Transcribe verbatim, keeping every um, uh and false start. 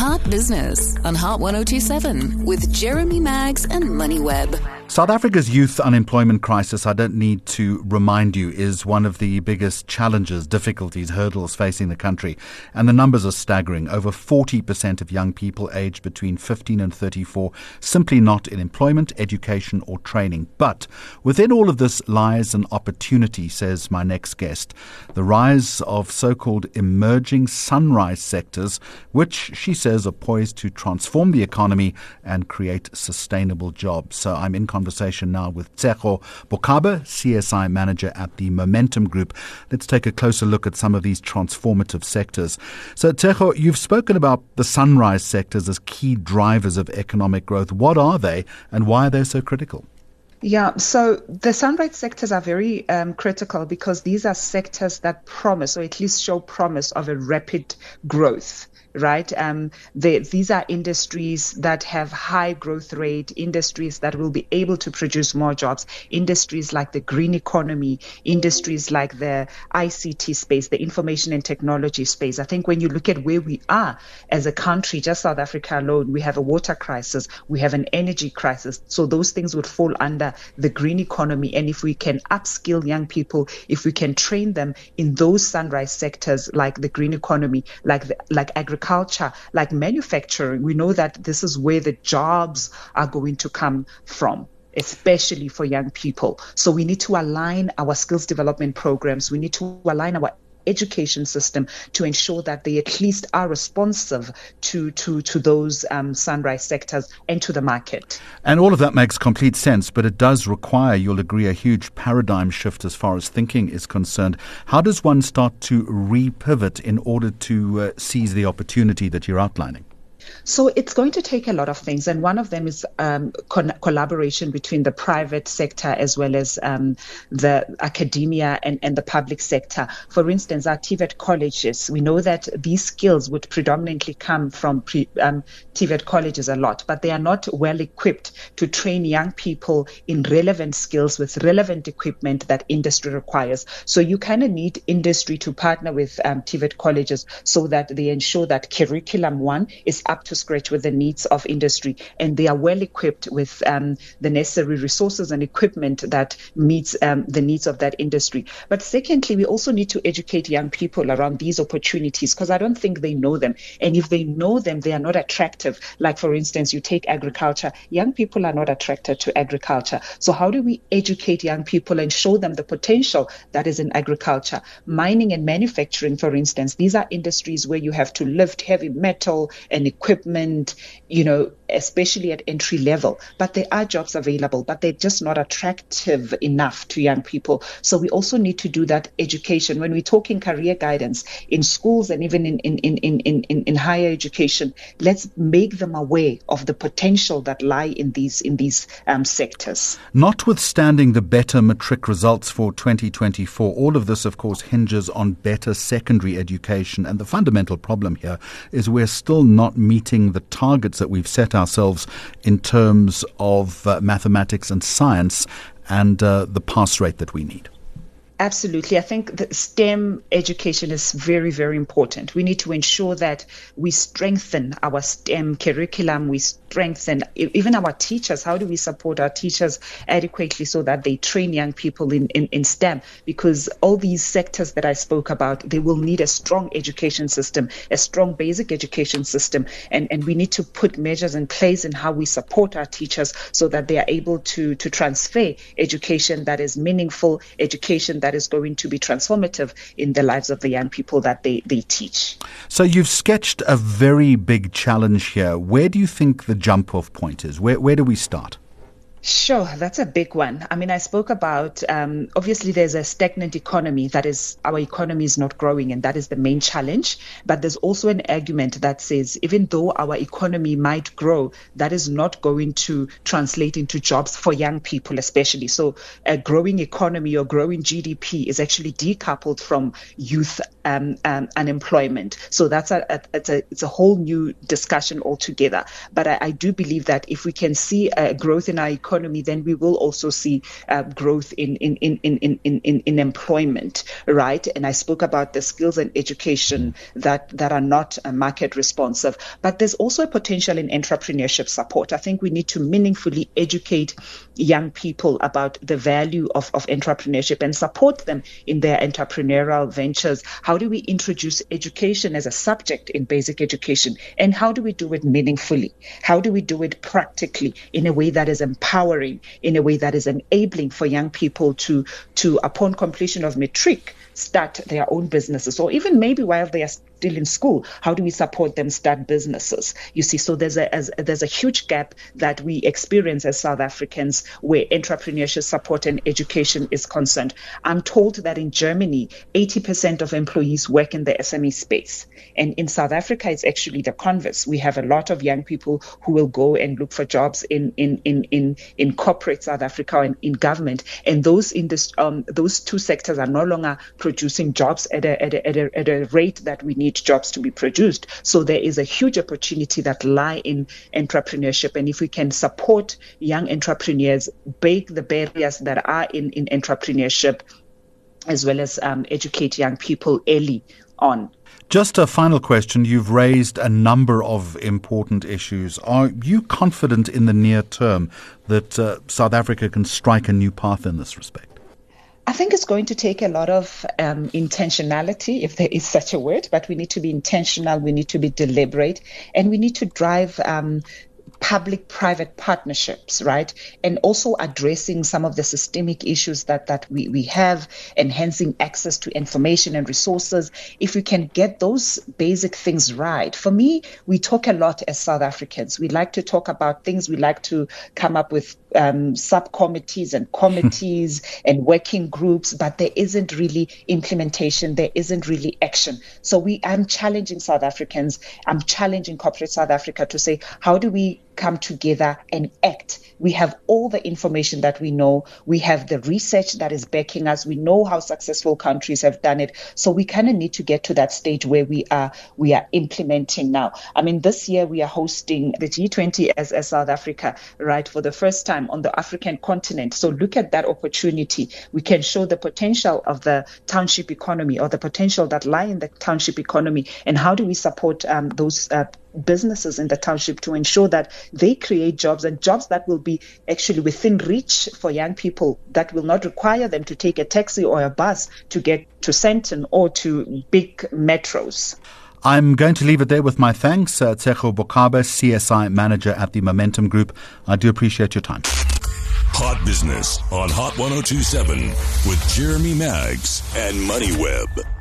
Heart Business on Heart one oh two seven with Jeremy Maggs and MoneyWeb. South Africa's youth unemployment crisis, I don't need to remind you, is one of the biggest challenges, difficulties, hurdles facing the country. And the numbers are staggering. Over forty percent of young people aged between fifteen and thirty-four simply not in employment, education or training. But within all of this lies an opportunity, says my next guest. The rise of so-called emerging sunrise sectors, which she says are poised to transform the economy and create sustainable jobs. So I'm in conversation now with Tshego Bokabe, C S I manager at the Momentum Group. Let's take a closer look at some of these transformative sectors. So Tshego, you've spoken about the sunrise sectors as key drivers of economic growth. What are they and why are they so critical? Yeah, so the sunrise sectors are very um, critical because these are sectors that promise, or at least show promise, of a rapid growth. Right. Um, they, these are industries that have high growth rate, industries that will be able to produce more jobs, industries like the green economy, industries like the I C T space, the information and technology space. I think when you look at where we are as a country, just South Africa alone, we have a water crisis, we have an energy crisis. So those things would fall under the green economy. And if we can upskill young people, if we can train them in those sunrise sectors like the green economy, like the, like agriculture, culture, like manufacturing, we know that this is where the jobs are going to come from, especially for young people. So we need to align our skills development programs. We need to align our education system to ensure that they at least are responsive to to to those um, sunrise sectors and to the market. And all of that makes complete sense, but it does require, you'll agree, a huge paradigm shift as far as thinking is concerned. How does one start to re-pivot in order to uh, seize the opportunity that you're outlining? So it's going to take a lot of things, and one of them is um, con- collaboration between the private sector as well as um, the academia and, and the public sector. For instance, our T V E T colleges, we know that these skills would predominantly come from pre- um, T V E T colleges a lot, but they are not well equipped to train young people in relevant skills with relevant equipment that industry requires. So you kind of need industry to partner with um, T V E T colleges so that they ensure that curriculum one is up to scratch with the needs of industry, and they are well equipped with um, the necessary resources and equipment that meets um, the needs of that industry. But secondly, we also need to educate young people around these opportunities, because I don't think they know them. And if they know them, they are not attractive. Like, for instance, you take agriculture. Young people are not attracted to agriculture. So how do we educate young people and show them the potential that is in agriculture? Mining and manufacturing, for instance, these are industries where you have to lift heavy metal and equipment, you know, especially at entry level. But there are jobs available, but they're just not attractive enough to young people. So we also need to do that education. When we're talking career guidance in schools and even in, in, in, in, in, in higher education, let's make them aware of the potential that lie in these in these um, sectors. Notwithstanding the better matric results for twenty twenty-four, all of this, of course, hinges on better secondary education. And the fundamental problem here is we're still not meeting the targets that we've set ourselves in terms of uh, mathematics and science and uh, the pass rate that we need. Absolutely. I think that STEM education is very, very important. We need to ensure that we strengthen our STEM curriculum. We strengthen even our teachers. How do we support our teachers adequately so that they train young people in, in, in STEM? Because all these sectors that I spoke about, they will need a strong education system, a strong basic education system. And, and we need to put measures in place in how we support our teachers so that they are able to, to transfer education that is meaningful, education that is going to be transformative in the lives of the young people that they, they teach. So you've sketched a very big challenge here. Where do you think the jump-off point is? Where, where do we start? Sure, that's a big one. I mean, I spoke about, um, obviously there's a stagnant economy, that is, our economy is not growing, and that is the main challenge. But there's also an argument that says, even though our economy might grow, that is not going to translate into jobs for young people, especially. So a growing economy or growing G D P is actually decoupled from youth um, um, unemployment. So that's a, a, it's a, it's a whole new discussion altogether. But I, I do believe that if we can see a growth in our economy, economy, then we will also see uh, growth in in, in, in, in, in in employment, right? And I spoke about the skills and education that, that are not uh, market responsive. But there's also a potential in entrepreneurship support. I think we need to meaningfully educate young people about the value of, of entrepreneurship and support them in their entrepreneurial ventures. How do we introduce education as a subject in basic education? And how do we do it meaningfully? How do we do it practically in a way that is empowering, in a way that is enabling for young people to, to upon completion of matric, start their own businesses, or even maybe while they are still in school, how do we support them start businesses? You see, so there's a as, there's a huge gap that we experience as South Africans where entrepreneurship support and education is concerned. I'm told that in Germany, eighty percent of employees work in the S M E space. And in South Africa, it's actually the converse. We have a lot of young people who will go and look for jobs in in in in, in corporate South Africa and in government. And those in this um those two sectors are no longer producing jobs at a, at a at a at a rate that we need jobs to be produced. So there is a huge opportunity that lie in entrepreneurship. And if we can support young entrepreneurs, break the barriers that are in, in entrepreneurship, as well as um, educate young people early on. Just a final question. You've raised a number of important issues. Are you confident in the near term that uh, South Africa can strike a new path in this respect? I think it's going to take a lot of um, intentionality, if there is such a word, but we need to be intentional, we need to be deliberate, and we need to drive um, public-private partnerships, right? And also addressing some of the systemic issues that, that we, we have, enhancing access to information and resources. If we can get those basic things right. For me, we talk a lot as South Africans. We like to talk about things. We like to come up with um, subcommittees and committees and working groups, but there isn't really implementation. There isn't really action. So we, I'm challenging South Africans. I'm challenging corporate South Africa to say, how do we come together and act? We have all the information that we know. We have the research that is backing us. We know how successful countries have done it. So we kind of need to get to that stage where we are we are implementing now. I mean, this year we are hosting the G twenty as, as South Africa, right, for the first time on the African continent. So look at that opportunity. We can show the potential of the township economy or the potential that lie in the township economy. And how do we support um, those uh, businesses in the township to ensure that they create jobs and jobs that will be actually within reach for young people, that will not require them to take a taxi or a bus to get to Sandton or to big metros. I'm going to leave it there with my thanks. Uh, Tshego Bokabe, C S I Manager at the Momentum Group. I do appreciate your time. Hot Business on Hot one oh two point seven with Jeremy Maggs and MoneyWeb.